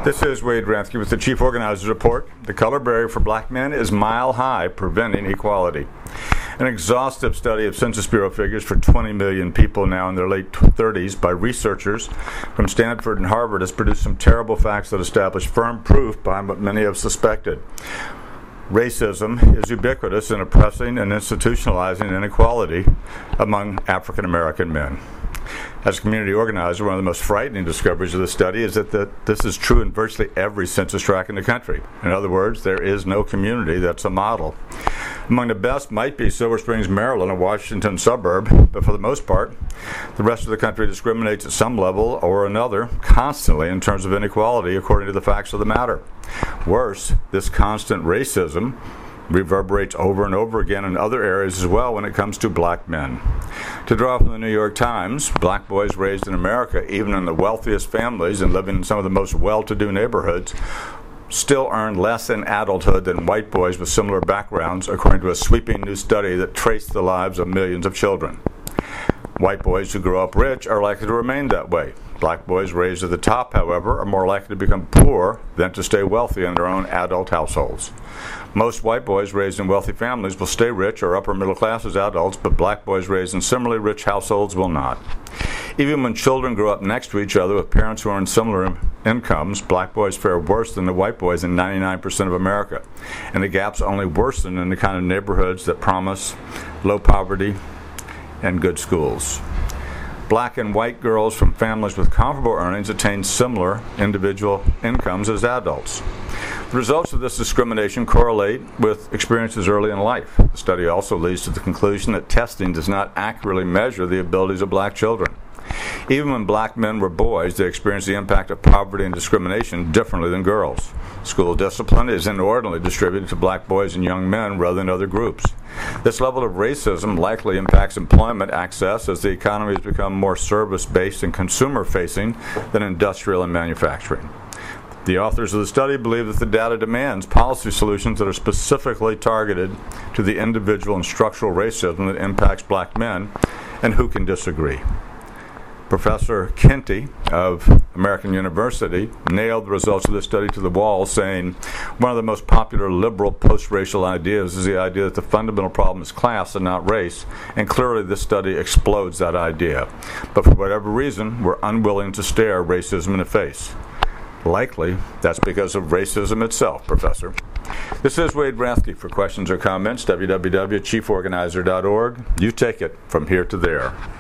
This is Wade Ransky with the Chief Organizer's Report. The color barrier for black men is mile high, preventing equality. An exhaustive study of Census Bureau figures for 20 million people now in their late 30s by researchers from Stanford and Harvard has produced some terrible facts that establish firm proof behind what many have suspected. Racism is ubiquitous in oppressing and institutionalizing inequality among African American men. As a community organizer, one of the most frightening discoveries of the study is that this is true in virtually every census tract in the country. In other words, there is no community that's a model. Among the best might be Silver Springs, Maryland, a Washington suburb, but for the most part, the rest of the country discriminates at some level or another constantly in terms of inequality according to the facts of the matter. Worse, this constant racism reverberates over and over again in other areas as well when it comes to black men. To draw from the New York Times, black boys raised in America, even in the wealthiest families and living in some of the most well-to-do neighborhoods, still earn less in adulthood than white boys with similar backgrounds, according to a sweeping new study that traced the lives of millions of children. White boys who grow up rich are likely to remain that way. Black boys raised at the top, however, are more likely to become poor than to stay wealthy in their own adult households. Most white boys raised in wealthy families will stay rich or upper middle class as adults, but black boys raised in similarly rich households will not. Even when children grow up next to each other with parents who earn similar incomes, black boys fare worse than the white boys in 99% of America. And the gaps only worsen in the kind of neighborhoods that promise low poverty and good schools. Black and white girls from families with comparable earnings attain similar individual incomes as adults. The results of this discrimination correlate with experiences early in life. The study also leads to the conclusion that testing does not accurately measure the abilities of black children. Even when black men were boys, they experienced the impact of poverty and discrimination differently than girls. School discipline is inordinately distributed to black boys and young men rather than other groups. This level of racism likely impacts employment access as the economy has become more service-based and consumer-facing than industrial and manufacturing. The authors of the study believe that the data demands policy solutions that are specifically targeted to the individual and structural racism that impacts black men, and who can disagree? Professor Kinty of American University nailed the results of this study to the wall, saying, one of the most popular liberal post-racial ideas is the idea that the fundamental problem is class and not race, and clearly this study explodes that idea. But for whatever reason, we're unwilling to stare racism in the face. Likely, that's because of racism itself, Professor. This is Wade Ransky. For questions or comments, www.chieforganizer.org. You take it from here to there.